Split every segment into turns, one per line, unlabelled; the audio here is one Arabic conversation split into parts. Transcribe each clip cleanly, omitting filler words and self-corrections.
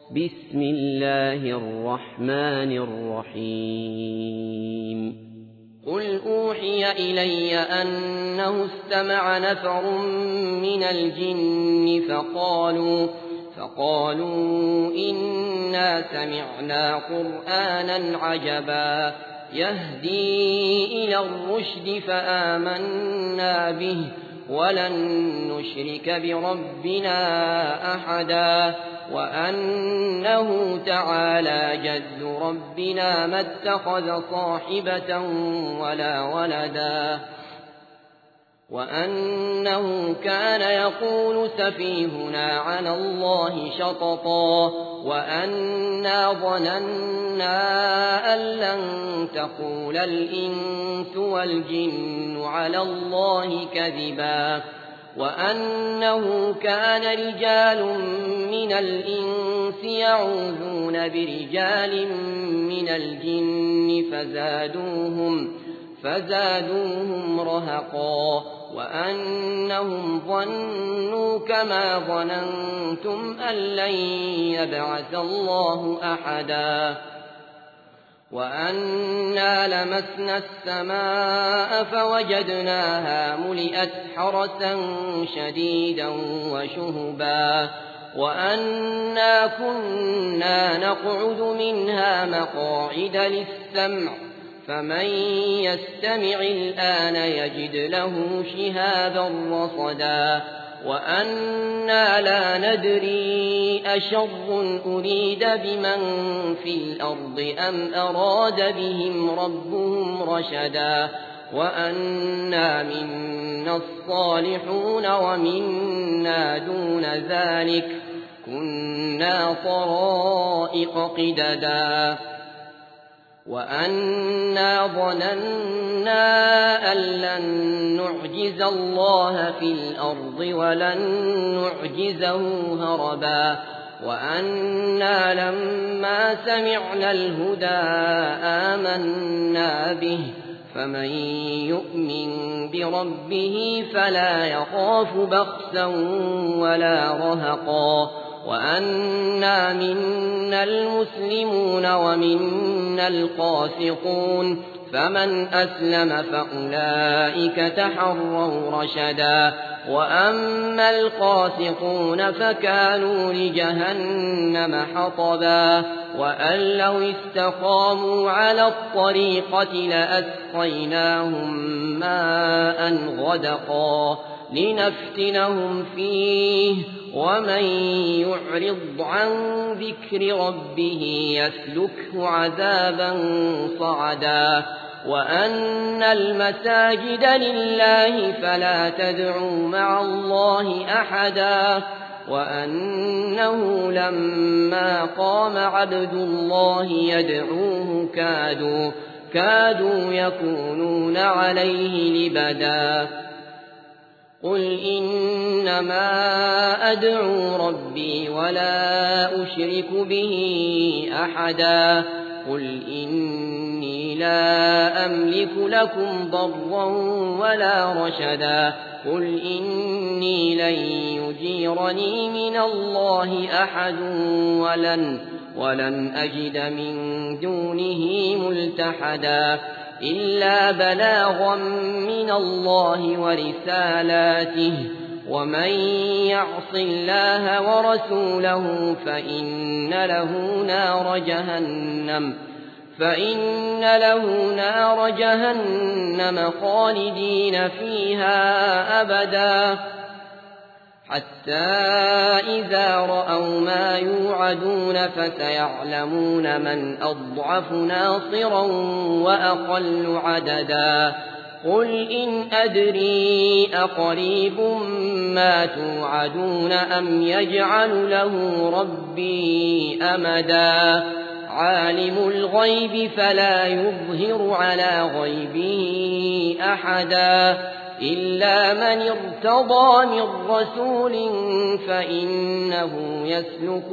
بسم الله الرحمن الرحيم قل أوحي إلي أنه استمع نفر من الجن فقالوا إنا سمعنا قرآنا عجبا يهدي إلى الرشد فآمنا به ولن نشرك بربنا أحدا وأنه تعالى جد ربنا ما اتخذ صاحبة ولا ولدا وأنه كان يقول سفيهنا على الله شططا وأنا ظننا أن لن تقول الإنس والجن على الله كذبا وأنه كان رجال من الإنس يعوذون برجال من الجن فزادوهم رهقا وأنهم ظنوا كما ظننتم أن لن يبعث الله أحدا وأنا لمسنا السماء فوجدناها ملئت حرسا شديدا وشهبا وأنا كنا نقعد منها مقاعد للسمع فمن يستمع الآن يجد له شهابا رصدا وأنا لا ندري أشر أريد بمن في الأرض أم أراد بهم ربهم رشدا وأنا منا الصالحون ومنا دون ذلك كنا طرائق قددا وأنا ظننا أن لن نعجز الله في الأرض ولن نعجزه هربا وأنا لما سمعنا الهدى آمنا به فمن يؤمن بربه فلا يخاف بخسا ولا رهقا وأنا منا المسلمون ومنا القاسطون فمن أسلم فأولئك تحروا رشدا وأما القاسطون فكانوا لجهنم حطبا وأن لو استقاموا على الطريقة لأسقيناهم ماء غدقا لنفتنهم فيه ومن يعرض عن ذكر ربه يسلكه عذابا صعدا وأن المساجد لله فلا تدعوا مع الله أحدا وأنه لما قام عبد الله يدعوه كادوا يكونون عليه لبدا قل إنما أدعو ربي ولا أشرك به أحدا قل إني لا أملك لكم ضرا ولا رشدا قل إني لن يجيرني من الله أحد ولن أجد من دونه ملتحدا إلا بلاغا من الله ورسالاته ومن يعص الله ورسوله فإن له نار جهنم خالدين فيها أبدا حتى إذا رأوا ما يوعدون فسيعلمون من أضعف ناصرا وأقل عددا قل إن أدري أقريب ما توعدون أم يجعل له ربي أمدا عالم الغيب فلا يظهر على غيبه أحدا إلا من ارتضى من رسول فإنه يسلك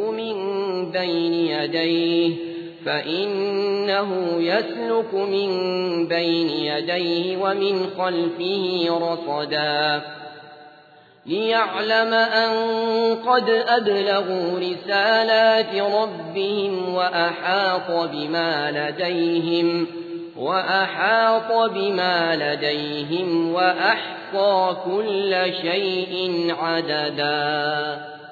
من بين يديه ومن خلفه رصدا ليعلم أن قد أبلغوا رسالات ربهم وأحاط بما لديهم وأحصى كل شيء عددا.